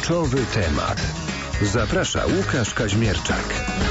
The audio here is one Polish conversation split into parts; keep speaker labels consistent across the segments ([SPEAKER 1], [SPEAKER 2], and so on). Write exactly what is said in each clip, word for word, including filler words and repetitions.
[SPEAKER 1] Kluczowy temat. Zaprasza Łukasz Kaźmierczak.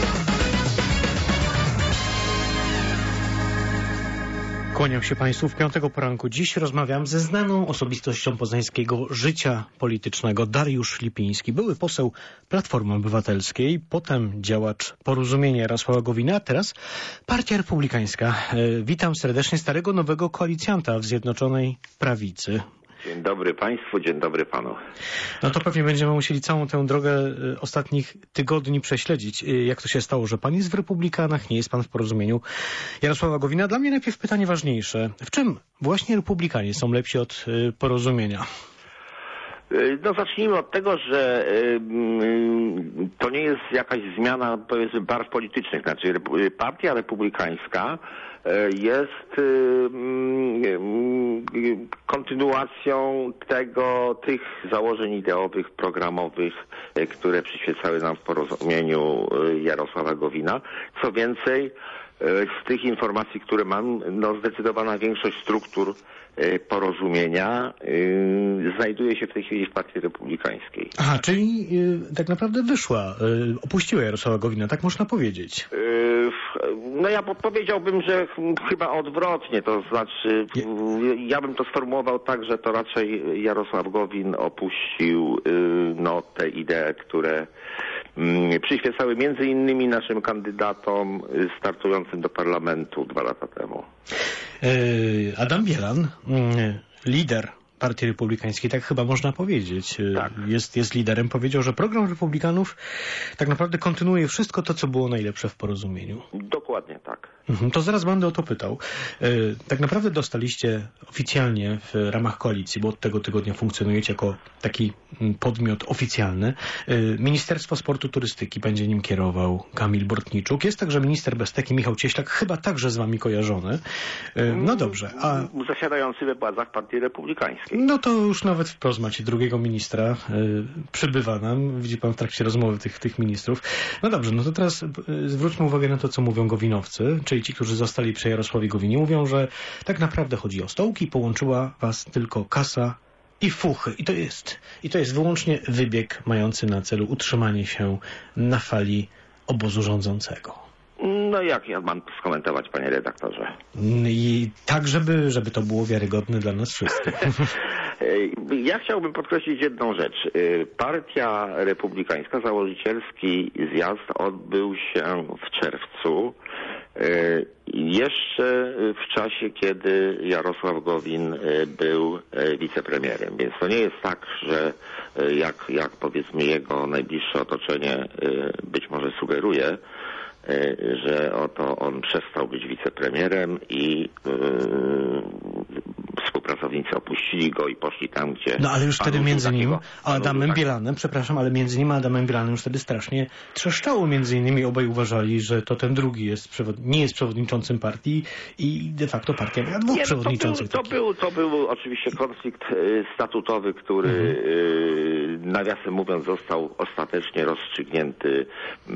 [SPEAKER 2] Kłaniam się Państwu w piątego poranku. Dziś rozmawiam ze znaną osobistością poznańskiego życia politycznego. Dariusz Lipiński, były poseł Platformy Obywatelskiej, potem działacz Porozumienia Jarosława Gowina, a teraz Partia Republikańska. Witam serdecznie starego, nowego koalicjanta w Zjednoczonej Prawicy.
[SPEAKER 3] Dzień dobry Państwu, dzień dobry Panu.
[SPEAKER 2] No to pewnie będziemy musieli całą tę drogę ostatnich tygodni prześledzić. Jak to się stało, że Pan jest w Republikanach, nie jest Pan w Porozumieniu Jarosława Gowina? Dla mnie najpierw pytanie ważniejsze. W czym właśnie Republikanie są lepsi od Porozumienia?
[SPEAKER 3] No zacznijmy od tego, że to nie jest jakaś zmiana, powiedzmy, barw politycznych. Znaczy Partia Republikańska jest kontynuacją tego, tych założeń ideowych, programowych, które przyświecały nam w Porozumieniu Jarosława Gowina. Co więcej, z tych informacji, które mam, no zdecydowana większość struktur Porozumienia yy, znajduje się w tej chwili w Partii Republikańskiej.
[SPEAKER 2] Aha, czyli yy, tak naprawdę wyszła, yy, opuściła Jarosława Gowina, tak można powiedzieć.
[SPEAKER 3] Yy, no ja powiedziałbym, że chyba odwrotnie, to znaczy Je... ja bym to sformułował tak, że to raczej Jarosław Gowin opuścił yy, no, te idee, które yy, przyświecały między innymi naszym kandydatom yy, startującym do parlamentu dwa lata temu.
[SPEAKER 2] Adam Bielan, lider Partii Republikańskiej, tak chyba można powiedzieć,
[SPEAKER 3] tak.
[SPEAKER 2] jest, jest liderem, powiedział, że program Republikanów tak naprawdę kontynuuje wszystko to, co było najlepsze w Porozumieniu.
[SPEAKER 3] Dokładnie tak.
[SPEAKER 2] To zaraz będę o to pytał. Tak naprawdę dostaliście oficjalnie w ramach koalicji, bo od tego tygodnia funkcjonujecie jako taki podmiot oficjalny. Ministerstwo Sportu Turystyki będzie nim kierował Kamil Bortniczuk. Jest także minister bez teki Michał Cieślak, chyba także z wami kojarzony. No dobrze. A...
[SPEAKER 3] Zasiadający we władzach Partii Republikańskiej.
[SPEAKER 2] No to już nawet wprost macie drugiego ministra. Przybywa nam. Widzi pan w trakcie rozmowy tych, tych ministrów. No dobrze, no to teraz zwróćmy uwagę na to, co mówią Gowinowcy, czyli ci, którzy zostali przy Jarosławie Gowinie. Mówią, że tak naprawdę chodzi o stołki, połączyła was tylko kasa i fuchy. I to jest, i to jest wyłącznie wybieg mający na celu utrzymanie się na fali obozu rządzącego.
[SPEAKER 3] No jak ja mam skomentować, panie redaktorze?
[SPEAKER 2] I tak, żeby, żeby to było wiarygodne dla nas wszystkich.
[SPEAKER 3] Ja chciałbym podkreślić jedną rzecz. Partia Republikańska, założycielski zjazd odbył się w czerwcu, jeszcze w czasie, kiedy Jarosław Gowin był wicepremierem. Więc to nie jest tak, że jak, jak powiedzmy jego najbliższe otoczenie być może sugeruje, że oto on przestał być wicepremierem i yy, współpracownicy opuścili go i poszli tam, gdzie...
[SPEAKER 2] No ale już wtedy między nim a Adamem
[SPEAKER 3] tak...
[SPEAKER 2] Bielanem, przepraszam, ale między nim a Adamem Bielanem już wtedy strasznie trzeszczało. Między innymi obaj uważali, że to ten drugi jest przewod... nie jest przewodniczącym partii i de facto partia miała dwóch
[SPEAKER 3] nie, no
[SPEAKER 2] przewodniczących.
[SPEAKER 3] To był, to, był, to był oczywiście konflikt y, statutowy, który mhm. y, nawiasem mówiąc został ostatecznie rozstrzygnięty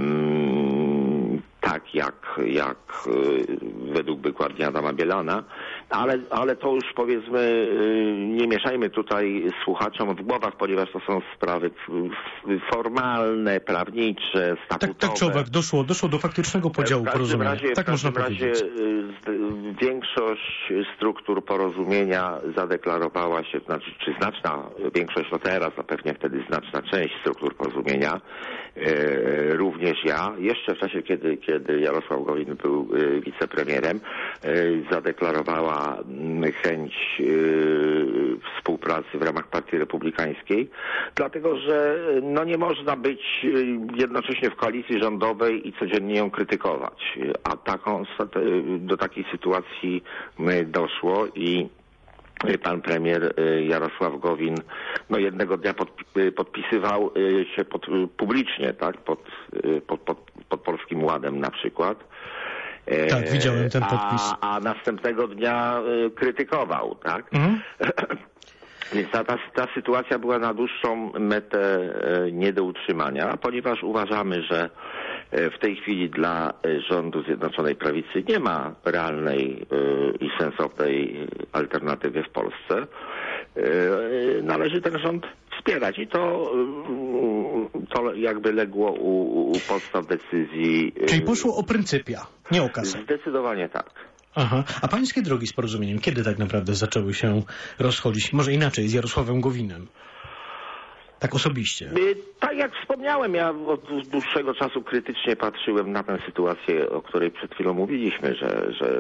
[SPEAKER 3] mm, tak jak, jak y, według wykładni Adama Bielana, ale, ale to już powiedzmy y, nie mieszajmy tutaj słuchaczom w głowach, ponieważ to są sprawy formalne, prawnicze, statutowe.
[SPEAKER 2] Tak, tak czy owak, doszło, doszło do faktycznego podziału porozumienia.
[SPEAKER 3] Razie,
[SPEAKER 2] tak
[SPEAKER 3] w
[SPEAKER 2] można
[SPEAKER 3] razie
[SPEAKER 2] powiedzieć.
[SPEAKER 3] Y, większość struktur porozumienia zadeklarowała się, znaczy, czy znaczna większość, no teraz, a pewnie wtedy znaczna część struktur porozumienia, y, również ja, jeszcze w czasie, kiedy, kiedy Jarosław Gowin był y, wicepremierem, y, zadeklarowała chęć y, współpracy w ramach Partii Republikańskiej, dlatego że no nie można być jednocześnie w koalicji rządowej i codziennie ją krytykować. A taką, do takiej sytuacji doszło i pan premier Jarosław Gowin no jednego dnia pod, podpisywał się pod, publicznie, tak, pod, pod, pod, pod Polskim Ładem na przykład.
[SPEAKER 2] Tak, widziałem ten podpis.
[SPEAKER 3] A, a następnego dnia krytykował, tak? Mhm. Więc ta, ta, ta sytuacja była na dłuższą metę nie do utrzymania, ponieważ uważamy, że w tej chwili dla rządu Zjednoczonej Prawicy nie ma realnej i sensownej alternatywy w Polsce. Należy ten rząd wspierać i to, to jakby legło u, u podstaw decyzji.
[SPEAKER 2] Czyli poszło o pryncypia, nie o kasę.
[SPEAKER 3] Zdecydowanie tak.
[SPEAKER 2] Aha. A pańskie drogi z Porozumieniem, kiedy tak naprawdę zaczęły się rozchodzić? Może inaczej, z Jarosławem Gowinem? Tak osobiście.
[SPEAKER 3] Tak jak wspomniałem, ja od dłuższego czasu krytycznie patrzyłem na tę sytuację, o której przed chwilą mówiliśmy, że, że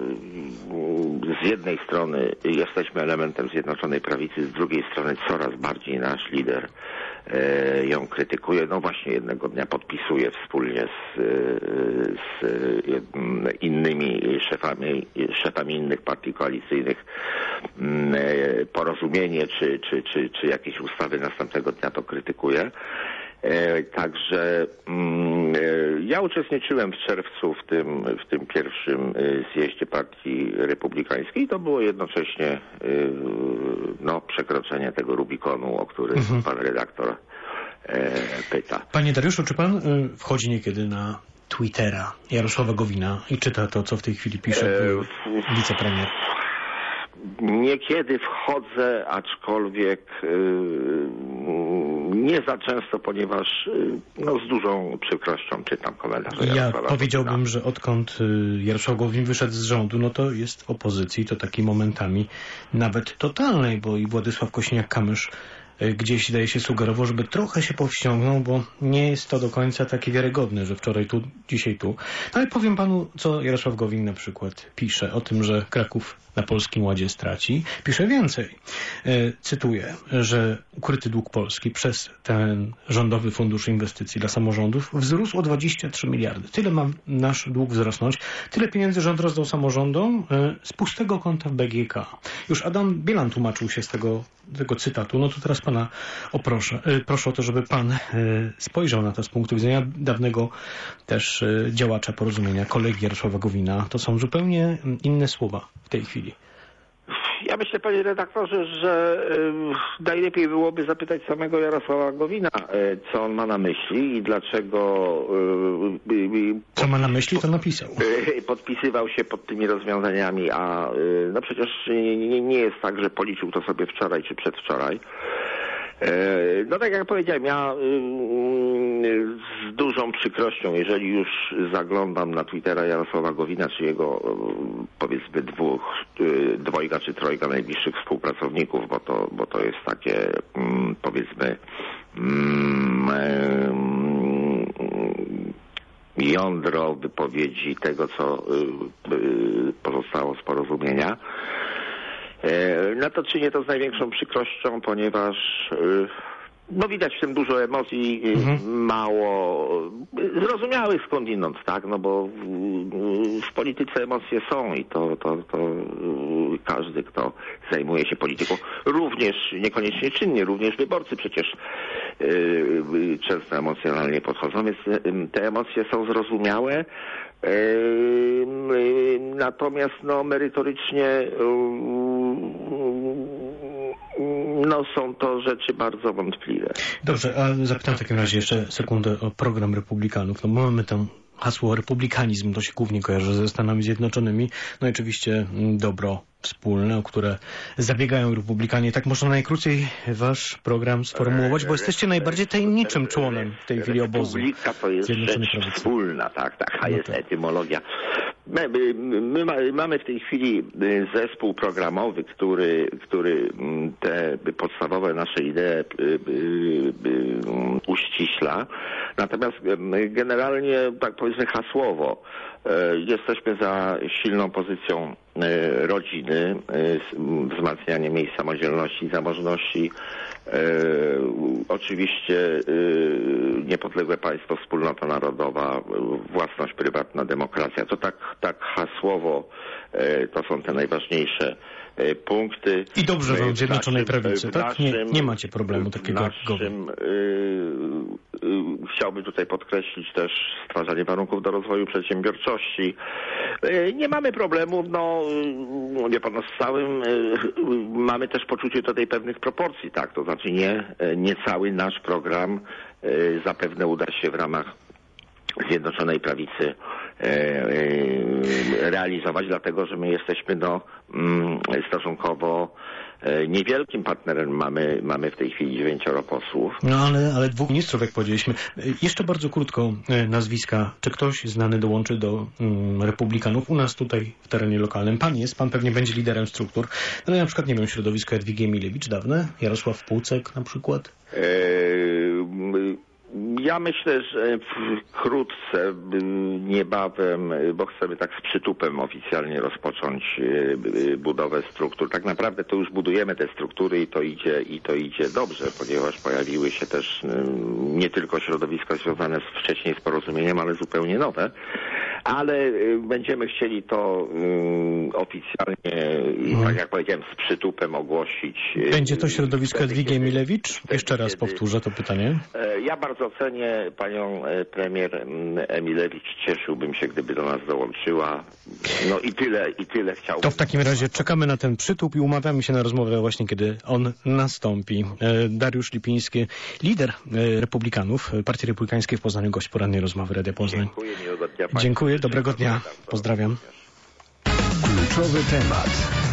[SPEAKER 3] z jednej strony jesteśmy elementem Zjednoczonej Prawicy, z drugiej strony coraz bardziej nasz lider e, ją krytykuje. No właśnie jednego dnia podpisuje wspólnie z, z innymi szefami, szefami innych partii koalicyjnych e, porozumienie, czy, czy, czy, czy jakieś ustawy następnego dnia to krytykuje. E, także mm, e, ja uczestniczyłem w czerwcu w tym, w tym pierwszym zjeździe Partii Republikańskiej i to było jednocześnie e, no, przekroczenie tego Rubikonu, o który mhm. pan redaktor e, pyta.
[SPEAKER 2] Panie Dariuszu, czy pan y, wchodzi niekiedy na Twittera Jarosława Gowina i czyta to, co w tej chwili pisze e, wicepremier?
[SPEAKER 3] Niekiedy wchodzę, aczkolwiek yy, nie za często, ponieważ yy, no, z dużą przykrością czytam komentarze.
[SPEAKER 2] Ja powiedziałbym, Gowina. że odkąd Jarosław Gowin wyszedł z rządu, no to jest w opozycji, to takiej momentami nawet totalnej, bo i Władysław Kosiniak-Kamysz gdzieś daje się sugerował, żeby trochę się powściągnął, bo nie jest to do końca takie wiarygodne, że wczoraj tu, dzisiaj tu. Ale powiem panu, co Jarosław Gowin na przykład pisze o tym, że Kraków na Polskim Ładzie straci. Pisze więcej. E, cytuję, że ukryty dług Polski przez ten rządowy fundusz inwestycji dla samorządów wzrósł o dwadzieścia trzy miliardy. Tyle ma nasz dług wzrosnąć. Tyle pieniędzy rząd rozdał samorządom e, z pustego konta w B G K. Już Adam Bielan tłumaczył się z tego, tego cytatu. No to teraz pana oproszę. E, proszę o to, żeby pan e, spojrzał na to z punktu widzenia dawnego też e, działacza Porozumienia, kolegi Jarosława Gowina. To są zupełnie inne słowa w tej chwili.
[SPEAKER 3] Ja myślę, panie redaktorze, że y, najlepiej byłoby zapytać samego Jarosława Gowina, y, co on ma na myśli i dlaczego... Y, y,
[SPEAKER 2] co ma na myśli, to napisał.
[SPEAKER 3] Y, podpisywał się pod tymi rozwiązaniami, a y, no przecież nie, nie jest tak, że policzył to sobie wczoraj czy przedwczoraj. No tak jak powiedziałem, ja z dużą przykrością, jeżeli już zaglądam na Twittera Jarosława Gowina, czy jego powiedzmy dwóch, dwojga czy trojga najbliższych współpracowników, bo to, bo to jest takie powiedzmy jądro wypowiedzi tego, co pozostało z Porozumienia. No to czynię to z największą przykrością, ponieważ no widać w tym dużo emocji, mhm. mało zrozumiałych skądinąd, tak, no bo w polityce emocje są i to, to, to każdy, kto zajmuje się polityką, również niekoniecznie czynnie, również wyborcy przecież yy, często emocjonalnie podchodzą, więc te emocje są zrozumiałe. Yy, natomiast no merytorycznie no są to rzeczy bardzo wątpliwe.
[SPEAKER 2] Dobrze, a zapytam w takim razie jeszcze sekundę o program Republikanów. No mamy tam hasło republikanizm, to się głównie kojarzy ze Stanami Zjednoczonymi. No i oczywiście dobro wspólne, o które zabiegają Republikanie. Tak można najkrócej wasz program sformułować, bo jesteście najbardziej tajemniczym członem w tej chwili obozu.
[SPEAKER 3] Republika to jest rzecz wspólna, tak, taka jest etymologia. My, my, my mamy w tej chwili zespół programowy, który, który te podstawowe nasze idee uściśla. Natomiast generalnie, tak powiedzmy hasłowo, jesteśmy za silną pozycją rodziny, wzmacnianie miejsc samodzielności i zamożności. Oczywiście niepodległe państwo, wspólnota narodowa, własność prywatna, demokracja. To tak, tak hasłowo to są te najważniejsze punkty.
[SPEAKER 2] I dobrze wam w Zjednoczonej Prawicy, tak? Naszym, nie, nie macie problemu takiego jak
[SPEAKER 3] naszym, yy, yy, Chciałbym tutaj podkreślić też stwarzanie warunków do rozwoju przedsiębiorczości. Yy, nie mamy problemu, no wie pan, no, z całym yy, mamy też poczucie tutaj pewnych proporcji, tak? To znaczy nie, nie cały nasz program yy, zapewne uda się w ramach Zjednoczonej Prawicy realizować, dlatego że my jesteśmy no, stosunkowo Niewielkim partnerem mamy, mamy w tej chwili dziewięcioro posłów.
[SPEAKER 2] No ale, ale dwóch ministrów, jak powiedzieliśmy. Jeszcze bardzo krótko nazwiska. Czy ktoś znany dołączy do um, Republikanów u nas tutaj w terenie lokalnym? Pan jest, pan pewnie będzie liderem struktur. No na przykład, nie wiem, środowisko Jadwigi Emilewicz dawne? Jarosław Półcek na przykład?
[SPEAKER 3] Eee, Ja myślę, że wkrótce, niebawem, bo chcemy tak z przytupem oficjalnie rozpocząć budowę struktur. Tak naprawdę to już budujemy te struktury i to idzie, i to idzie dobrze, ponieważ pojawiły się też nie tylko środowiska związane z, wcześniej z porozumieniem, ale zupełnie nowe. Ale będziemy chcieli to oficjalnie, i tak jak powiedziałem, z przytupem ogłosić.
[SPEAKER 2] Będzie to środowisko Jadwigi Emilewicz? Jeszcze raz powtórzę to pytanie.
[SPEAKER 3] Ja bardzo cenię panią premier Emilewicz. Cieszyłbym się, gdyby do nas dołączyła. No i tyle, i tyle chciałbym.
[SPEAKER 2] To w takim razie czekamy na ten przytup i umawiamy się na rozmowę właśnie, kiedy on nastąpi. Dariusz Lipiński, lider Republikanów, Partii Republikańskiej w Poznaniu, gość porannej rozmowy Radia Poznań.
[SPEAKER 3] Dziękuję, miłego dnia.
[SPEAKER 2] Dziękuję, dobrego dnia. Pozdrawiam.
[SPEAKER 1] Kluczowy temat.